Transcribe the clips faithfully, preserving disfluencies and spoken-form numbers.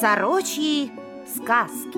Сорочьи сказки.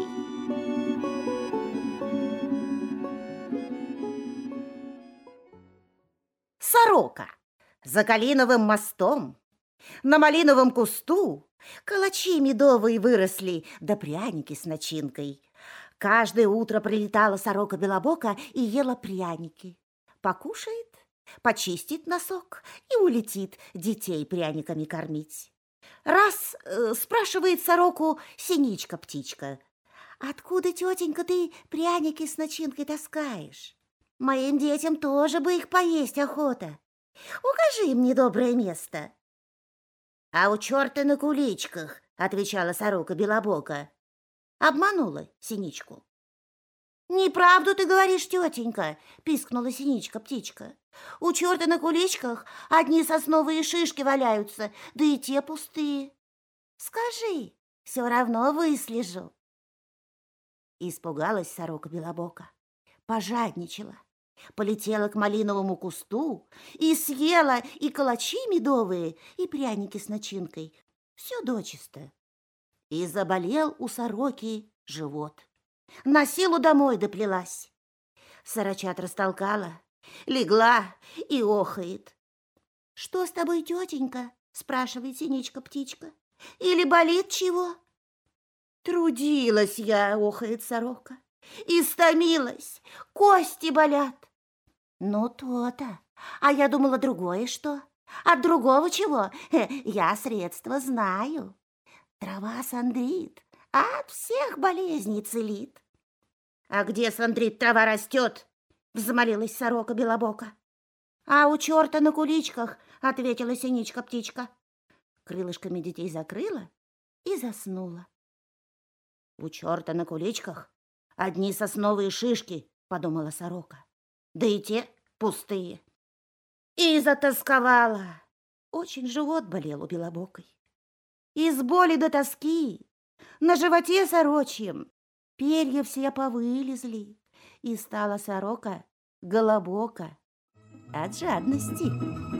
Сорока за Калиновым мостом, на малиновом кусту калачи медовые выросли, да пряники с начинкой. Каждое утро прилетала сорока-белобока и ела пряники. Покушает, почистит носок и улетит детей пряниками кормить. Раз э, спрашивает сороку Синичка-птичка: «Откуда, тетенька, ты пряники с начинкой таскаешь? Моим детям тоже бы их поесть охота. Укажи им недоброе место». «А у черта на куличках», — отвечала сорока-белобока. Обманула Синичку. «Неправду ты говоришь, тетенька», — пискнула Синичка-птичка. «У черта на куличках одни сосновые шишки валяются, да и те пустые. Скажи, все равно выслежу». Испугалась сорока-белобока, пожадничала, полетела к малиновому кусту и съела и калачи медовые, и пряники с начинкой, все дочисто. И заболел у сороки живот. На силу домой доплелась. Сорочат растолкала, легла и охает. «Что с тобой, тетенька?» — спрашивает Синичка-птичка. «Или болит чего?» «Трудилась я», — охает сорока, «истомилась, кости болят». «Ну, то-то. А я думала, другое что? От другого чего? Я средства знаю. Трава сандрит, а от всех болезней целит». «А где, сандрит, трава растет?» — взмолилась сорока-белобока. «А у черта на куличках», — ответила Синичка-птичка. Крылышками детей закрыла и заснула. «У черта на куличках одни сосновые шишки», — подумала сорока. «Да и те пустые». И затосковала. Очень живот болел у белобокой. Из боли до тоски на животе сорочьем перья все повылезли, и стала сорока голобока от жадности.